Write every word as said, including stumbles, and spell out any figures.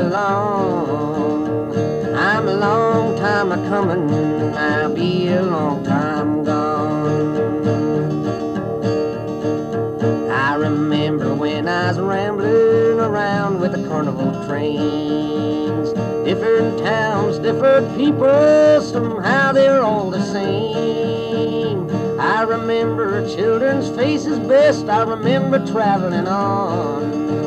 along. I'm a long time a coming, I'll be a long time gone. I remember when I was rambling around with the carnival trains. Different towns, different people, somehow they're all the same. I remember children's faces best, I remember traveling on.